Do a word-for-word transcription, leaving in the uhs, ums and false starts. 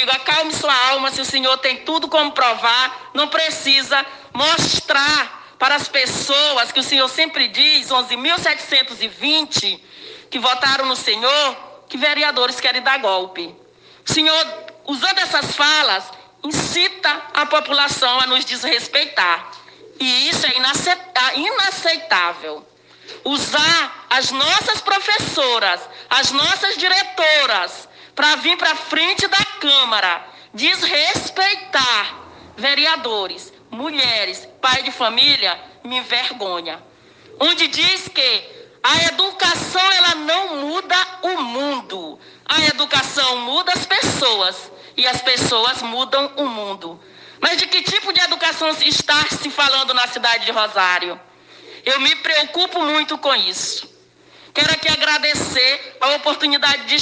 digo, acalme sua alma, se o senhor tem tudo como provar, não precisa mostrar para as pessoas que o senhor sempre diz, onze mil setecentos e vinte, que votaram no senhor, que vereadores querem dar golpe. O senhor, usando essas falas, incita a população a nos desrespeitar. E isso é inaceitável. Usar as nossas professoras, as nossas diretoras, para vir para frente da Câmara, desrespeitar vereadores, mulheres, pai de família, me envergonha. Onde diz que a educação ela não muda o mundo. A educação muda as pessoas e as pessoas mudam o mundo. Mas de que tipo de educação está se falando na cidade de Rosário? Eu me preocupo muito com isso. Quero aqui agradecer a oportunidade de